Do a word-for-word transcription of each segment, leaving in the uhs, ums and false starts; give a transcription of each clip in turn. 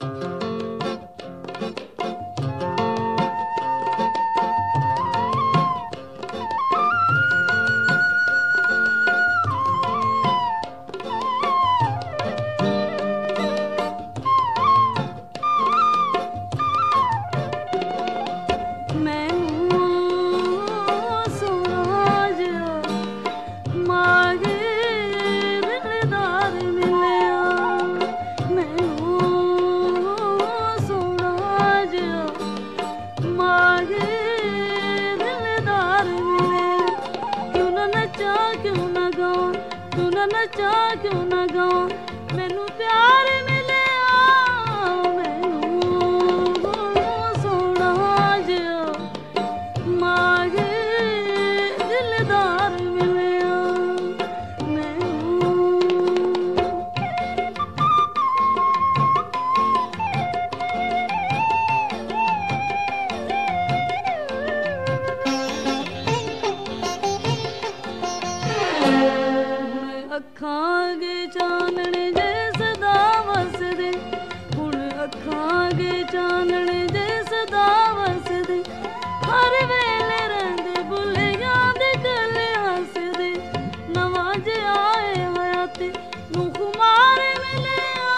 नचा क्यों ना गावां मैनू प्यार मिलिया मैनू सोना जिहा मागे दिलदार मिलिया मैनू। अखां गे चानने जे सदा वसदे हुण अखां गे चानने जे सदा वसदे हर वेले रहिंदे बुलियां दे गले हसदे नवां जिहा आए हयाती नूं खुमार मिलिया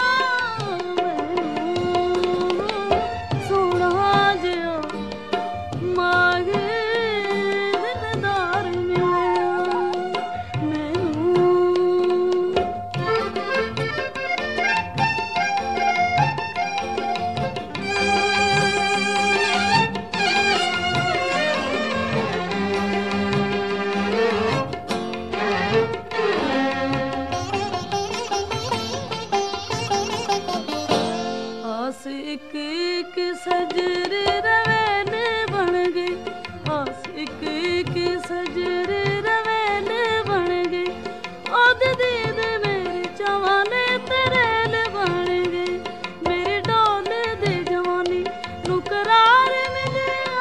मैनू सोहणा जिहा मागे दिलदार मिलिया मैनू। आस इक इक सजरे रवेले बन गए आस इक इक सजरे रवेले बन गए ओद दीद मेरे जवाने तेरेल बन गए मेरी डोले दे जवानी नू करार मिलिया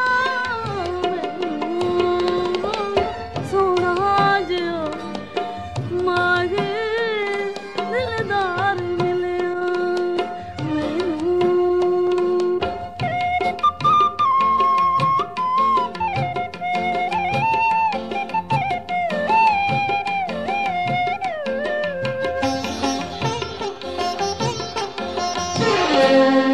मैनू सोहणा जिहा मागे दिलदार मिलिया मैनू। Yeah.